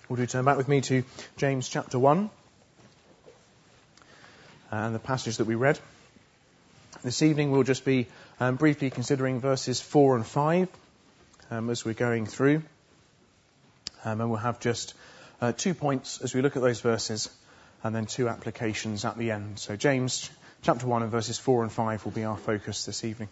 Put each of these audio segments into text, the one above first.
Would you turn back with me to James chapter 1 and the passage that we read? This evening we'll just be briefly considering verses 4 and 5 as we're going through. And we'll have just 2 points as we look at those verses and then 2 applications at the end. So James chapter 1 and verses 4 and 5 will be our focus this evening.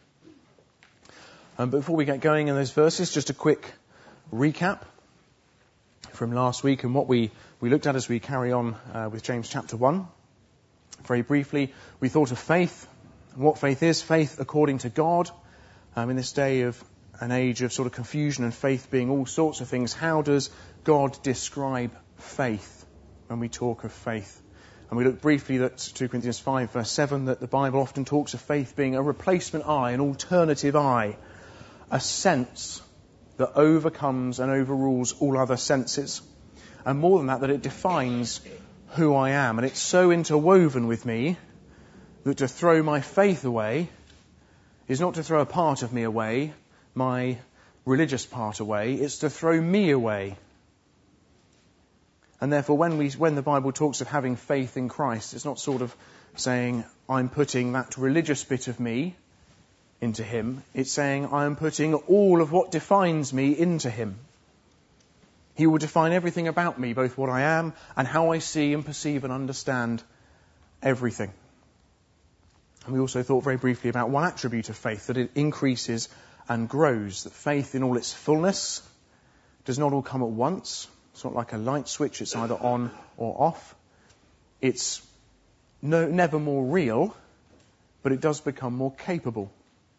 But before we get going in those verses, just a quick recap from last week and what we looked at as we carry on with James chapter 1. Very briefly, we thought of faith and what faith is. Faith according to God. In this day of an age of sort of confusion and faith being all sorts of things, how does God describe faith when we talk of faith? And we looked briefly at 2 Corinthians 5 verse 7 that the Bible often talks of faith being a replacement I, an alternative I, a sense that overcomes and overrules all other senses. And more than that it defines who I am. And it's so interwoven with me that to throw my faith away is not to throw a part of me away, my religious part away, it's to throw me away. And therefore when the Bible talks of having faith in Christ, it's not sort of saying I'm putting that religious bit of me into him. It's saying I am putting all of what defines me into him. He will define everything about me, both what I am and how I see and perceive and understand everything. And we also thought very briefly about one attribute of faith, that it increases and grows, that faith in all its fullness does not all come at once. It's not like a light switch, it's either on or off. It's never more real, but it does become more capable.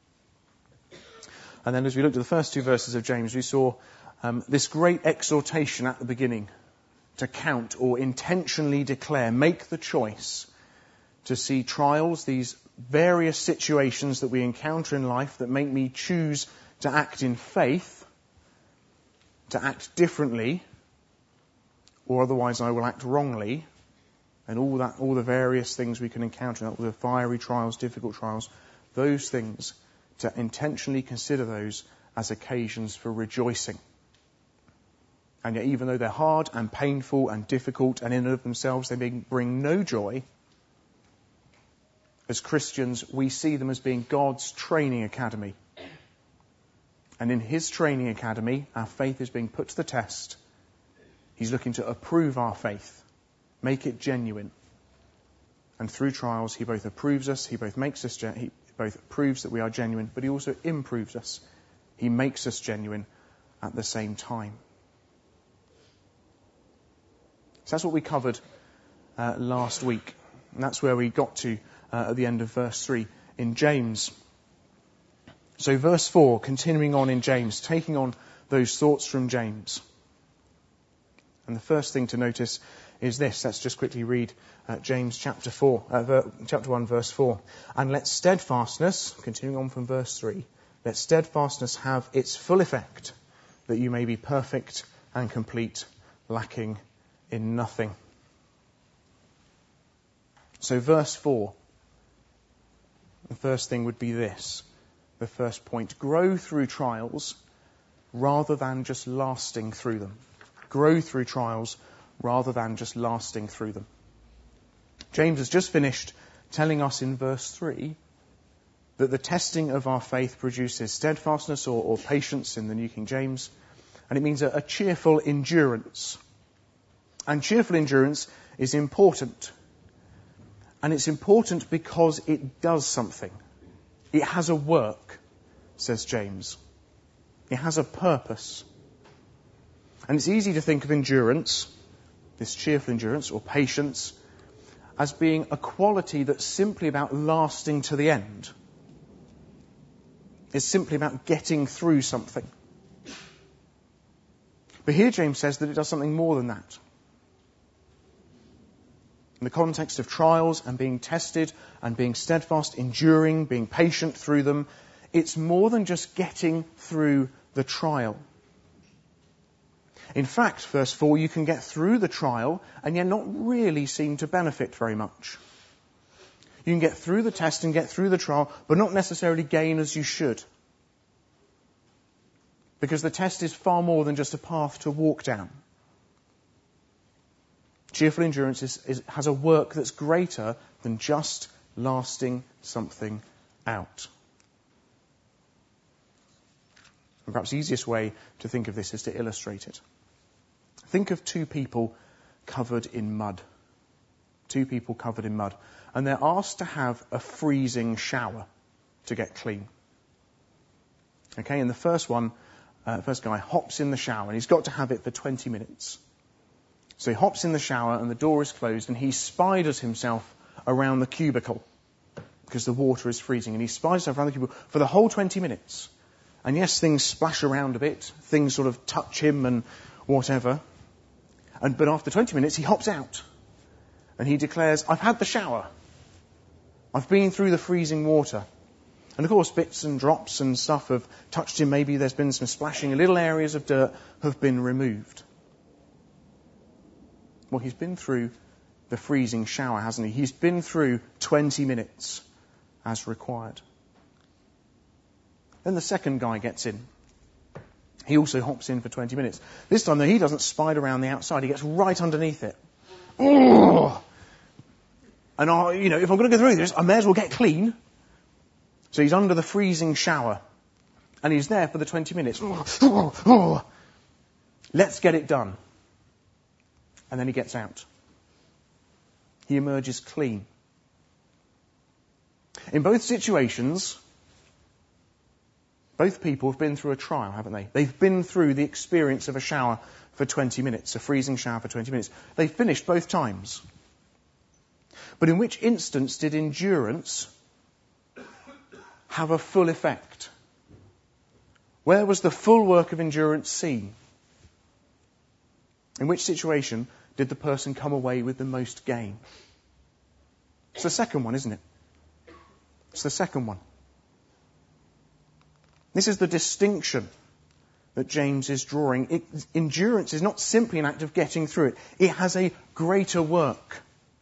And then as we looked at the first 2 verses of James, we saw this great exhortation at the beginning to count or intentionally declare, make the choice to see trials, these various situations that we encounter in life that make me choose to act in faith, to act differently, or otherwise I will act wrongly, and all the various things we can encounter, all the fiery trials, difficult trials, those things, to intentionally consider those as occasions for rejoicing. And yet even though they're hard and painful and difficult and in and of themselves they bring no joy, as Christians we see them as being God's training academy. And in his training academy our faith is being put to the test. He's looking to approve our faith, make it genuine. And through trials he both approves us, he both proves that we are genuine, but he also improves us. He makes us genuine at the same time. So that's what we covered last week. And that's where we got to at the end of verse 3 in James. So verse 4, continuing on in James, taking on those thoughts from James. And the first thing to notice is this. Let's just quickly read James chapter 1 verse 4. And let steadfastness, continuing on from verse 3, let steadfastness have its full effect, that you may be perfect and complete, lacking in nothing. So verse 4, the first thing would be this. The first point, grow through trials rather than just lasting through them. Grow through trials rather than just lasting through them. James has just finished telling us in verse 3 that the testing of our faith produces steadfastness or patience in the New King James, and it means a cheerful endurance. And cheerful endurance is important. And it's important because it does something. It has a work, says James. It has a purpose. And it's easy to think of endurance, this cheerful endurance or patience, as being a quality that's simply about lasting to the end. It's simply about getting through something. But here James says that it does something more than that. In the context of trials and being tested and being steadfast, enduring, being patient through them, it's more than just getting through the trial. In fact, verse 4, you can get through the trial and yet not really seem to benefit very much. You can get through the test and get through the trial, but not necessarily gain as you should. Because the test is far more than just a path to walk down. Cheerful endurance has a work that's greater than just lasting something out. And perhaps the easiest way to think of this is to illustrate it. Think of two people covered in mud. Two people covered in mud. And they're asked to have a freezing shower to get clean. Okay, and the first guy hops in the shower, and he's got to have it for 20 minutes. So he hops in the shower, and the door is closed, and he spiders himself around the cubicle because the water is freezing. And he spiders himself around the cubicle for the whole 20 minutes. And yes, things splash around a bit. Things sort of touch him and whatever. But after 20 minutes, he hops out. And he declares, I've had the shower. I've been through the freezing water. And of course, bits and drops and stuff have touched him. Maybe there's been some splashing. Little areas of dirt have been removed. Well, he's been through the freezing shower, hasn't he? He's been through 20 minutes as required. Then the second guy gets in. He also hops in for 20 minutes. This time, though, he doesn't spider around the outside. He gets right underneath it. Oh! And if I'm going to go through this, I may as well get clean. So he's under the freezing shower. And he's there for the 20 minutes. Let's get it done. And then he gets out. He emerges clean. In both situations, both people have been through a trial, haven't they? They've been through the experience of a shower for 20 minutes, a freezing shower for 20 minutes. They finished both times. But in which instance did endurance have a full effect? Where was the full work of endurance seen? In which situation did the person come away with the most gain? It's the second one, isn't it? It's the second one. This is the distinction that James is drawing. Endurance is not simply an act of getting through it. It has a greater work.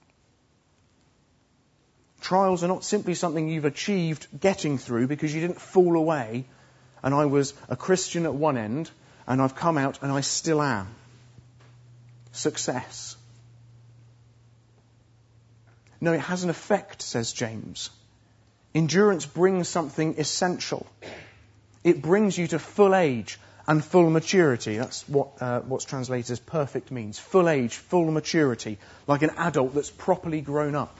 Trials are not simply something you've achieved getting through because you didn't fall away and I was a Christian at one end and I've come out and I still am. Success. No, it has an effect, says James. Endurance brings something essential. It brings you to full age and full maturity. That's what's translated as perfect means. Full age, full maturity, like an adult that's properly grown up.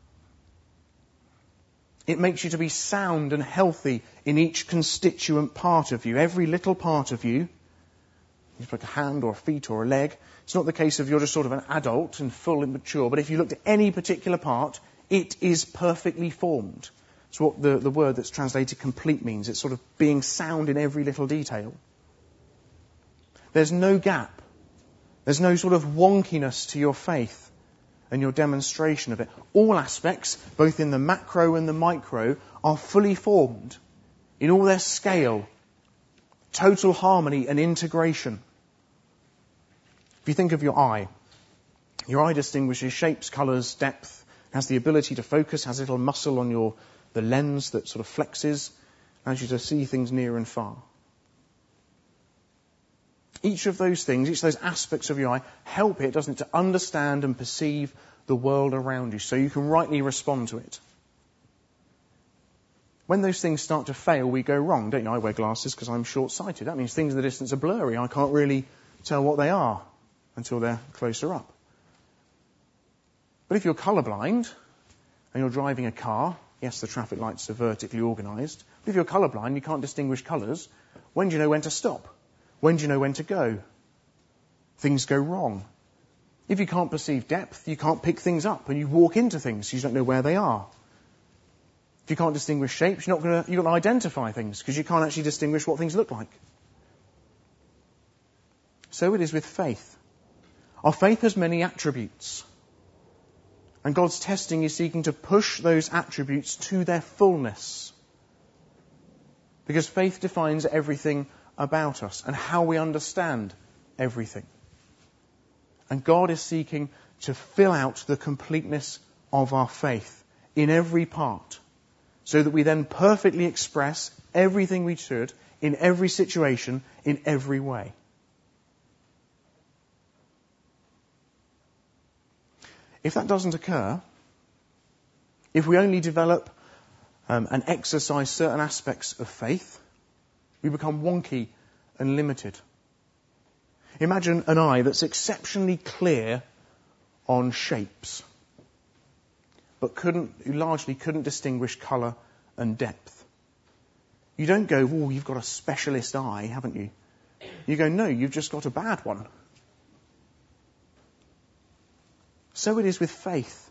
It makes you to be sound and healthy in each constituent part of you. Every little part of you, like a hand or a feet or a leg. It's not the case of you're just sort of an adult and full and mature, but if you looked at any particular part, it is perfectly formed. It's what the word that's translated complete means. It's sort of being sound in every little detail. There's no gap. There's no sort of wonkiness to your faith and your demonstration of it. All aspects, both in the macro and the micro, are fully formed in all their scale, total harmony and integration. If you think of your eye distinguishes shapes, colours, depth, has the ability to focus, has a little muscle on the lens that sort of flexes, allows you to see things near and far. Each of those things, each of those aspects of your eye, help it, doesn't it, to understand and perceive the world around you so you can rightly respond to it. When those things start to fail, we go wrong, don't you? I wear glasses because I'm short-sighted. That means things in the distance are blurry. I can't really tell what they are until they're closer up. But if you're colourblind and you're driving a car, yes, the traffic lights are vertically organised, but if you're colourblind, you can't distinguish colours. When do you know when to stop? When do you know when to go? Things go wrong. If you can't perceive depth, you can't pick things up, and you walk into things, you don't know where they are. If you can't distinguish shapes, you've got to identify things, because you can't actually distinguish what things look like. So it is with faith. Our faith has many attributes. And God's testing is seeking to push those attributes to their fullness. Because faith defines everything about us and how we understand everything. And God is seeking to fill out the completeness of our faith in every part, so that we then perfectly express everything we should in every situation, in every way. If that doesn't occur, if we only develop and exercise certain aspects of faith, we become wonky and limited. Imagine an eye that's exceptionally clear on shapes, but largely couldn't distinguish colour and depth. You don't go, oh, you've got a specialist eye, haven't you? You go, no, you've just got a bad one. So it is with faith.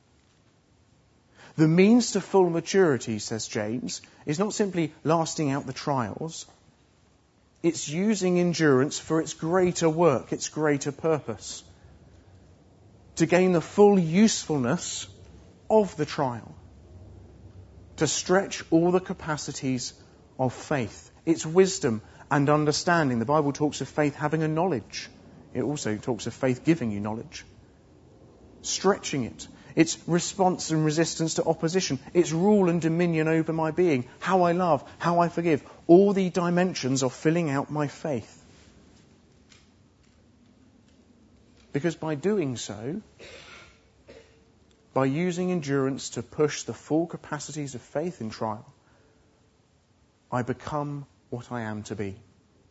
The means to full maturity, says James, is not simply lasting out the trials. It's using endurance for its greater work, its greater purpose. To gain the full usefulness of the trial. To stretch all the capacities of faith. It's wisdom and understanding. The Bible talks of faith having a knowledge. It also talks of faith giving you knowledge. Stretching it. It's response and resistance to opposition. It's rule and dominion over my being. How I love, how I forgive. All the dimensions of filling out my faith. Because by doing so, by using endurance to push the full capacities of faith in trial, I become what I am to be.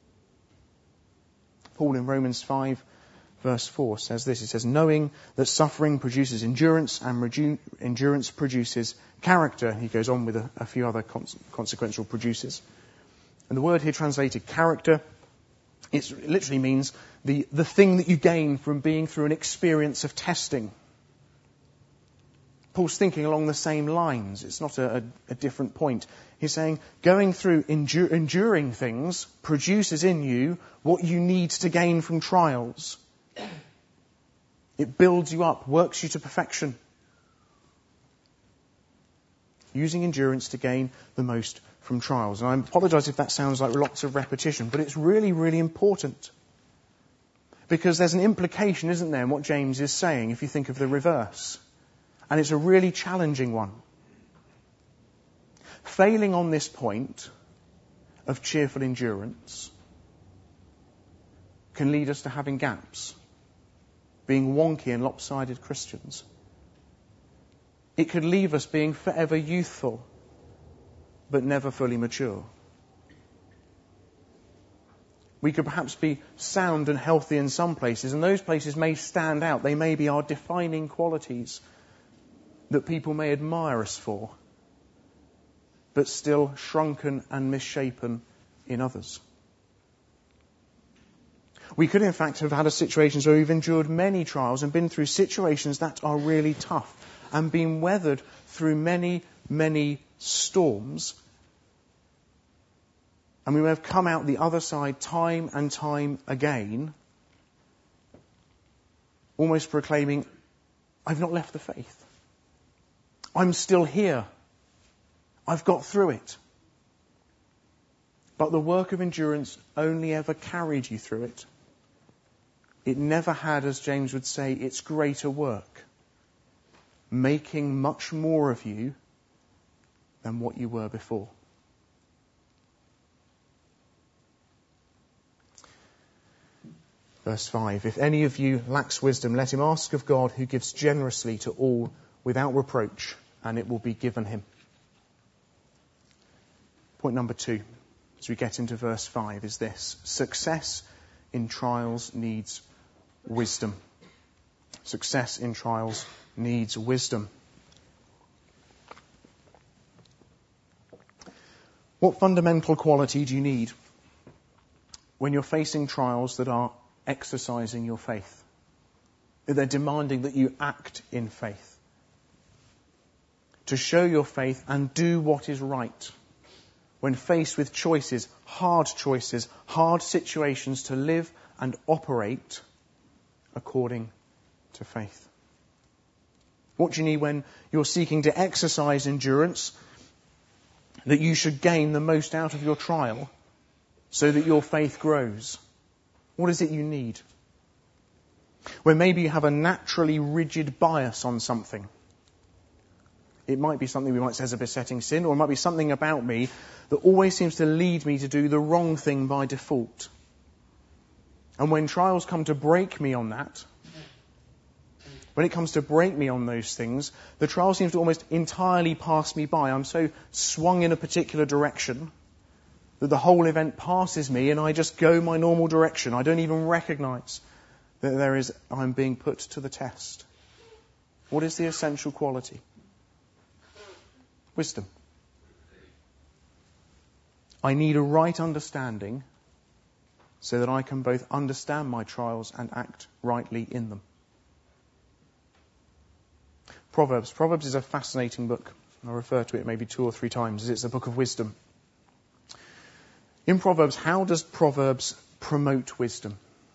Paul in Romans 5 verse 4 says this. He says, knowing that suffering produces endurance and endurance produces character. He goes on with a few other consequential produces. And the word here translated character, it literally means the thing that you gain from being through an experience of testing. Paul's thinking along the same lines. It's not a different point. He's saying going through enduring things produces in you what you need to gain from trials. It builds you up, works you to perfection. Using endurance to gain the most from trials. And I apologise if that sounds like lots of repetition, but it's really, really important. Because there's an implication, isn't there, in what James is saying if you think of the reverse. And it's a really challenging one. Failing on this point of cheerful endurance can lead us to having gaps, being wonky and lopsided Christians. It could leave us being forever youthful, but never fully mature. We could perhaps be sound and healthy in some places, and those places may stand out. They may be our defining qualities that people may admire us for, but still shrunken and misshapen in others. We could in fact have had a situation where we've endured many trials and been through situations that are really tough and been weathered through many, many storms. And we may have come out the other side time and time again, almost proclaiming, I've not left the faith. I'm still here. I've got through it. But the work of endurance only ever carried you through it. It never had, as James would say, its greater work, making much more of you than what you were before. Verse 5, if any of you lacks wisdom, let him ask of God, who gives generously to all without reproach, and it will be given him. Point number 2, as we get into verse 5, is this. Success in trials needs wisdom. Success in trials needs wisdom. What fundamental quality do you need when you're facing trials that are exercising your faith? They're demanding that you act in faith. To show your faith and do what is right. When faced with choices, hard situations to live and operate according to faith. What do you need when you're seeking to exercise endurance, that you should gain the most out of your trial so that your faith grows? What is it you need? When maybe you have a naturally rigid bias on something. It might be something we might say is a besetting sin, or it might be something about me that always seems to lead me to do the wrong thing by default. And when trials come to break me on that, when it comes to break me on those things, the trial seems to almost entirely pass me by. I'm so swung in a particular direction that the whole event passes me and I just go my normal direction. I don't even recognize that I'm being put to the test. What is the essential quality? Wisdom. I need a right understanding so that I can both understand my trials and act rightly in them. Proverbs. Proverbs is a fascinating book. I'll refer to it maybe 2 or 3 times. It's a book of wisdom. In Proverbs, how does Proverbs promote wisdom?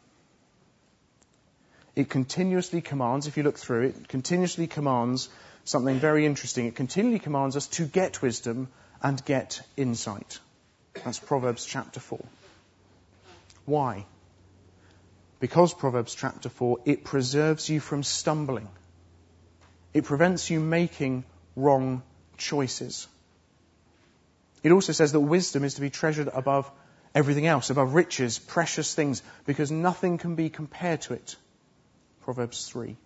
It continuously commands, if you look through it, continuously commands something very interesting. It continually commands us to get wisdom and get insight. That's Proverbs chapter 4. Why? Because Proverbs chapter 4, it preserves you from stumbling. It prevents you making wrong choices. It also says that wisdom is to be treasured above everything else, above riches, precious things, because nothing can be compared to it. Proverbs 3.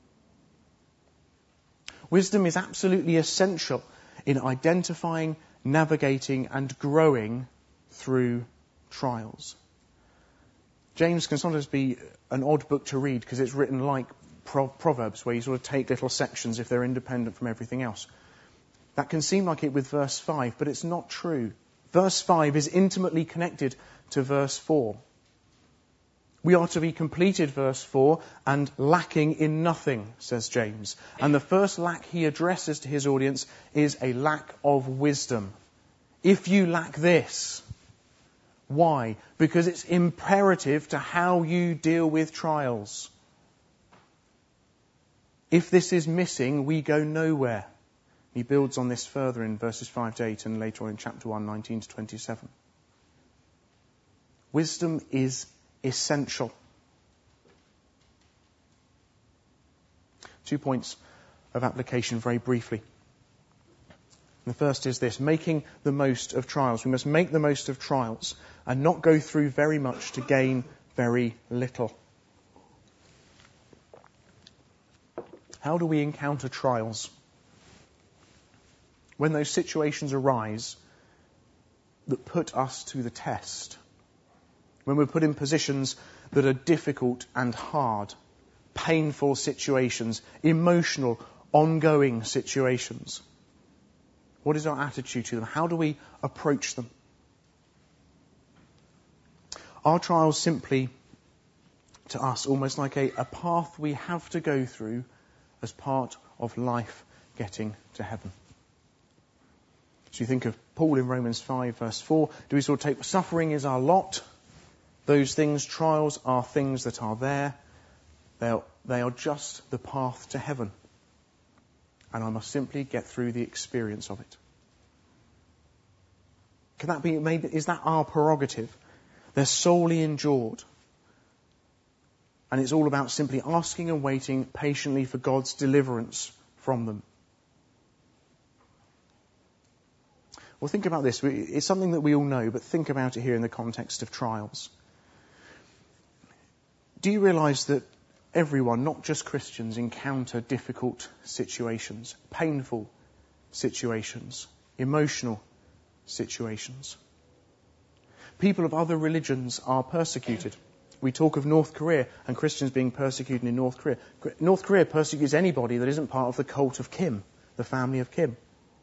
Wisdom is absolutely essential in identifying, navigating, and growing through trials. James can sometimes be an odd book to read because it's written like Proverbs, where you sort of take little sections if they're independent from everything else. That can seem like it with verse 5, but it's not true. Verse 5 is intimately connected to verse 4. We are to be completed, verse 4, and lacking in nothing, says James. And the first lack he addresses to his audience is a lack of wisdom. If you lack this, why? Because it's imperative to how you deal with trials. If this is missing, we go nowhere. He builds on this further in verses 5 to 8 and later on in chapter 1, 19 to 27. Wisdom is essential. 2 points of application very briefly. The first is this: making the most of trials. We must make the most of trials and not go through very much to gain very little. How do we encounter trials? When those situations arise that put us to the test. When we're put in positions that are difficult and hard, painful situations, emotional, ongoing situations. What is our attitude to them? How do we approach them? Are trials simply, to us, almost like a path we have to go through as part of life getting to heaven? So you think of Paul in Romans 5 verse 4. Do we sort of take suffering is our lot? Those things, trials, are things that are there. They are just the path to heaven. And I must simply get through the experience of it. Can that be, maybe, is that our prerogative? They're solely endured. And it's all about simply asking and waiting patiently for God's deliverance from them. Well, think about this. It's something that we all know, but think about it here in the context of trials. Do you realise that everyone, not just Christians, encounter difficult situations, painful situations, emotional situations? People of other religions are persecuted. We talk of North Korea and Christians being persecuted in North Korea. North Korea persecutes anybody that isn't part of the cult of Kim, the family of Kim.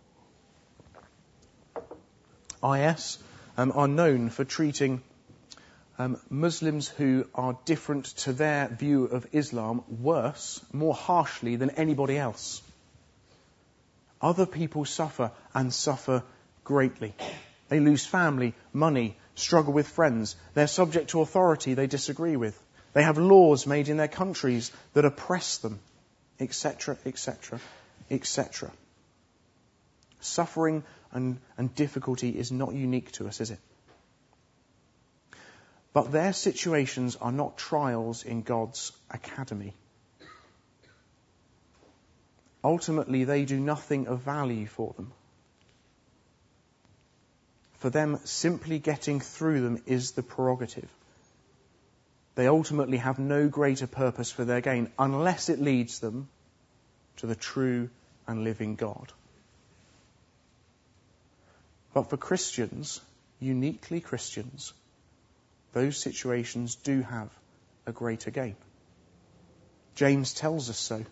IS are known for treating Muslims who are different to their view of Islam worse, more harshly than anybody else. Other people suffer and suffer greatly. They lose family, money, struggle with friends. They're subject to authority they disagree with. They have laws made in their countries that oppress them, etc., etc., etc. Suffering and difficulty is not unique to us, is it? But their situations are not trials in God's academy. Ultimately, they do nothing of value for them. For them, simply getting through them is the prerogative. They ultimately have no greater purpose for their gain, unless it leads them to the true and living God. But for Christians, uniquely Christians, those situations do have a greater gain. James tells us so.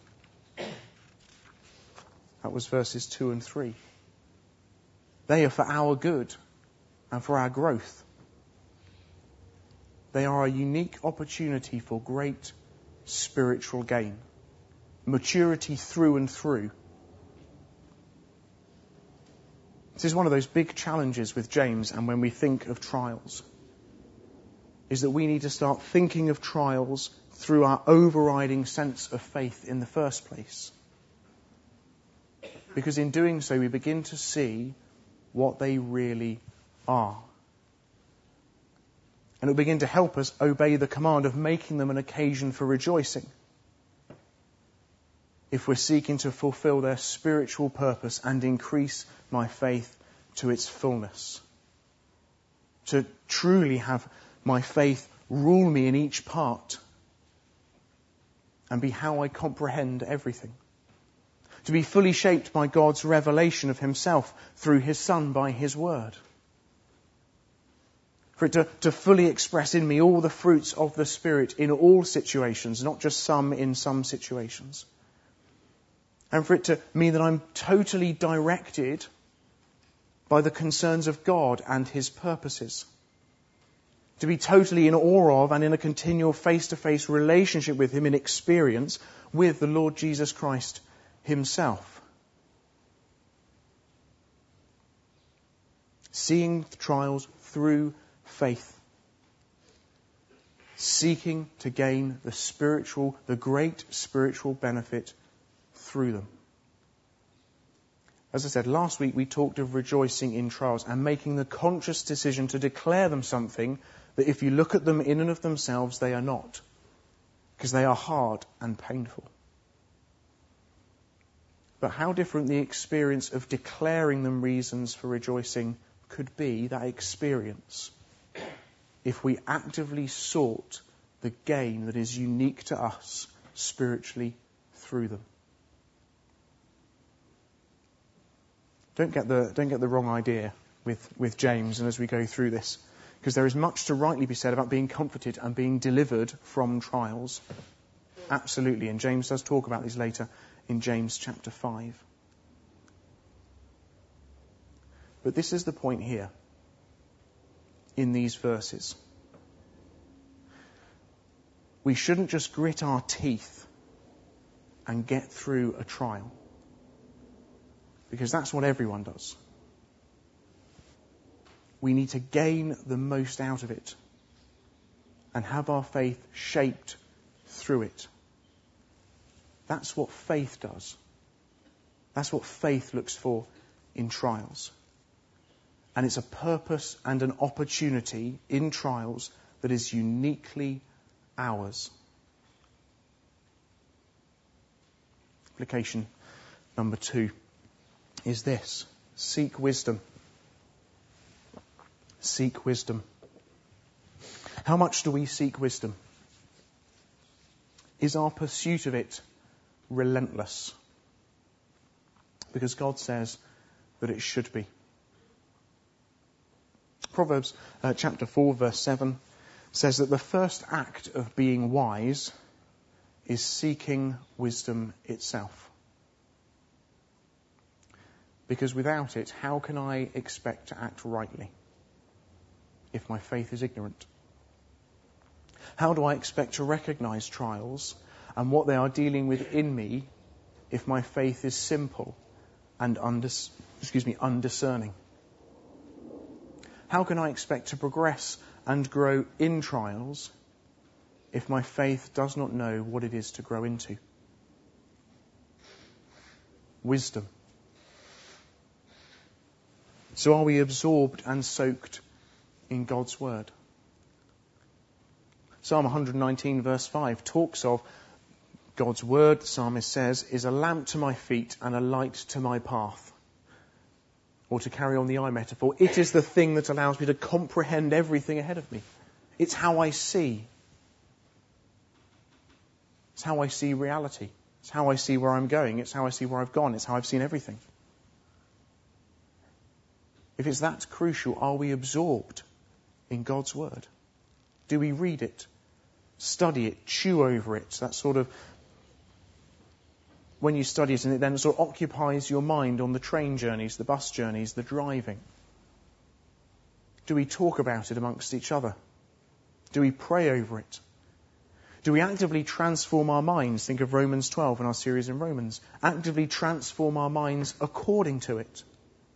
That was verses 2 and 3. They are for our good and for our growth. They are a unique opportunity for great spiritual gain, maturity through and through. This is one of those big challenges with James, and when we think of trials, is that we need to start thinking of trials through our overriding sense of faith in the first place. Because in doing so, we begin to see what they really are. And it will begin to help us obey the command of making them an occasion for rejoicing, if we're seeking to fulfill their spiritual purpose and increase my faith to its fullness. To truly have my faith rule me in each part and be how I comprehend everything. To be fully shaped by God's revelation of himself through his Son by his word. For it to fully express in me all the fruits of the Spirit in all situations, not just some in some situations. And for it to mean that I'm totally directed by the concerns of God and his purposes. To be totally in awe of and in a continual face-to-face relationship with him in experience with the Lord Jesus Christ himself. Seeing trials through faith. Seeking to gain the great spiritual benefit through them. As I said, last week we talked of rejoicing in trials and making the conscious decision to declare them something that if you look at them in and of themselves, they are not. Because they are hard and painful. But how different the experience of declaring them reasons for rejoicing could be, that experience, if we actively sought the gain that is unique to us spiritually through them. Don't get the wrong idea with James and as we go through this, because there is much to rightly be said about being comforted and being delivered from trials. Absolutely, and James does talk about these later in James chapter 5. But this is the point here in these verses. We shouldn't just grit our teeth and get through a trial, because that's what everyone does. We need to gain the most out of it and have our faith shaped through it. That's what faith does. That's what faith looks for in trials. And it's a purpose and an opportunity in trials that is uniquely ours. Application number 2 is this: seek wisdom. Seek wisdom. How much do we seek wisdom? Is our pursuit of it relentless? Because God says that it should be. Proverbs chapter 4 verse 7 says that the first act of being wise is seeking wisdom itself. Because without it, how can I expect to act rightly if my faith is ignorant? How do I expect to recognize trials and what they are dealing with in me if my faith is simple and undiscerning? How can I expect to progress and grow in trials if my faith does not know what it is to grow into? Wisdom. So are we absorbed and soaked in God's word? Psalm 119 verse 5 talks of God's word, the psalmist says, is a lamp to my feet and a light to my path. Or to carry on the eye metaphor, it is the thing that allows me to comprehend everything ahead of me. It's how I see. It's how I see reality. It's how I see where I'm going. It's how I see where I've gone. It's how I've seen everything. If it's that crucial, are we absorbed in God's Word? Do we read it, study it, chew over it? That sort of, when you study it, and it then sort of occupies your mind on the train journeys, the bus journeys, the driving. Do we talk about it amongst each other? Do we pray over it? Do we actively transform our minds? Think of Romans 12 in our series in Romans. Actively transform our minds according to it.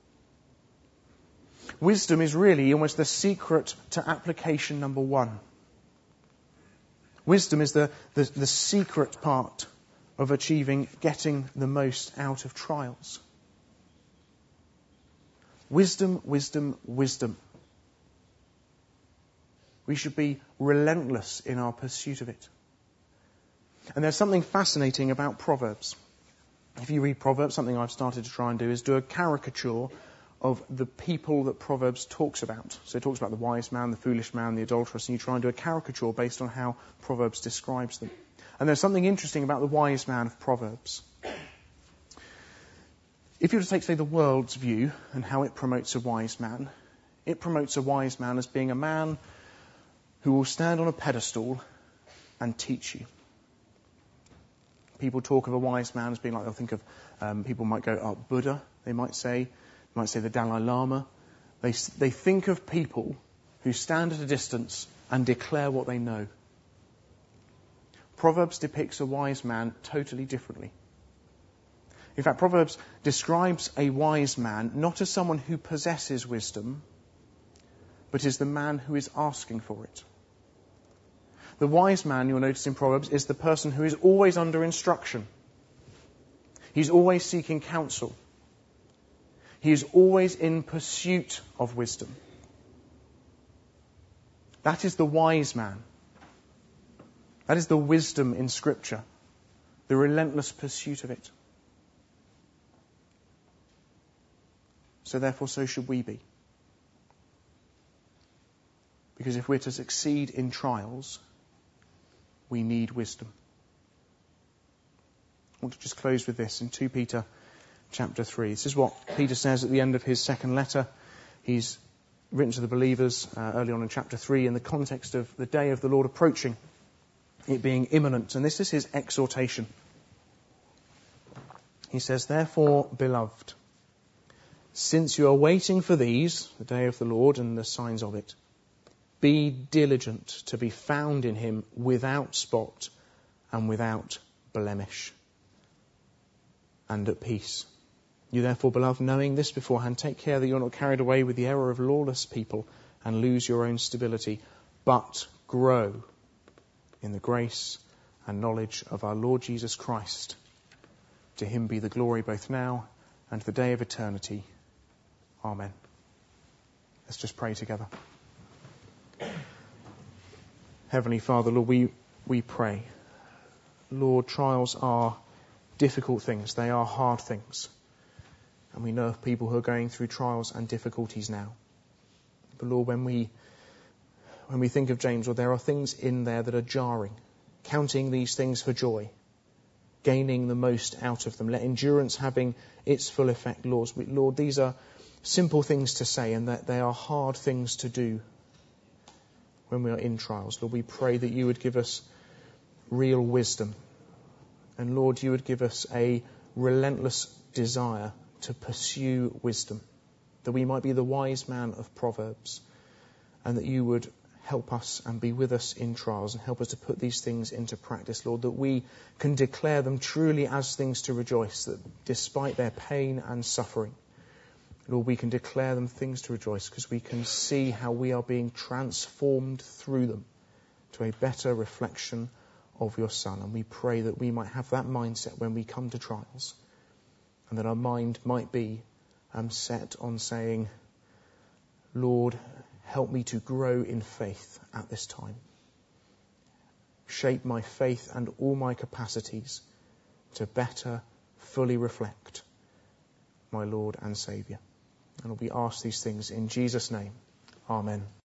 Wisdom is really almost the secret to application number one. Wisdom is the secret part of getting the most out of trials. Wisdom, wisdom, wisdom. We should be relentless in our pursuit of it. And there's something fascinating about Proverbs. If you read Proverbs, something I've started to try and do is do a caricature of the people that Proverbs talks about. So it talks about the wise man, the foolish man, the adulteress, and you try and do a caricature based on how Proverbs describes them. And there's something interesting about the wise man of Proverbs. If you were to take, say, the world's view and how it promotes a wise man, it promotes a wise man as being a man who will stand on a pedestal and teach you. People talk of a wise man as being like, they'll think of, people might go, oh, Buddha, they might say the Dalai Lama. They think of people who stand at a distance and declare what they know. Proverbs depicts a wise man totally differently. In fact, Proverbs describes a wise man not as someone who possesses wisdom, but as the man who is asking for it. The wise man, you'll notice in Proverbs, is the person who is always under instruction. He's always seeking counsel. He is always in pursuit of wisdom. That is the wise man. That is the wisdom in Scripture, the relentless pursuit of it. So therefore, so should we be. Because if we're to succeed in trials, we need wisdom. I want to just close with this in 2 Peter chapter 3. This is what Peter says at the end of his second letter. He's written to the believers early on in chapter 3 in the context of the day of the Lord approaching, it being imminent. And this is his exhortation. He says, therefore, beloved, since you are waiting for these, the day of the Lord and the signs of it, be diligent to be found in him without spot and without blemish and at peace. You therefore, beloved, knowing this beforehand, take care that you are not carried away with the error of lawless people and lose your own stability, but grow in the grace and knowledge of our Lord Jesus Christ. To him be the glory both now and to the day of eternity. Amen. Let's just pray together. Heavenly Father, Lord, we pray. Lord, trials are difficult things. They are hard things. And we know of people who are going through trials and difficulties now. But Lord, when we think of James, Lord, there are things in there that are jarring. Counting these things for joy. Gaining the most out of them. Let endurance having its full effect, Lord, these are simple things to say and that they are hard things to do when we are in trials. Lord, we pray that you would give us real wisdom. And Lord, you would give us a relentless desire to pursue wisdom. That we might be the wise man of Proverbs. And that you would help us and be with us in trials and help us to put these things into practice, Lord. That we can declare them truly as things to rejoice. That despite their pain and suffering, Lord, we can declare them things to rejoice because we can see how we are being transformed through them to a better reflection of your Son. And we pray that we might have that mindset when we come to trials and that our mind might be set on saying, Lord, help me to grow in faith at this time. Shape my faith and all my capacities to better fully reflect my Lord and Saviour. And we ask these things in Jesus' name. Amen.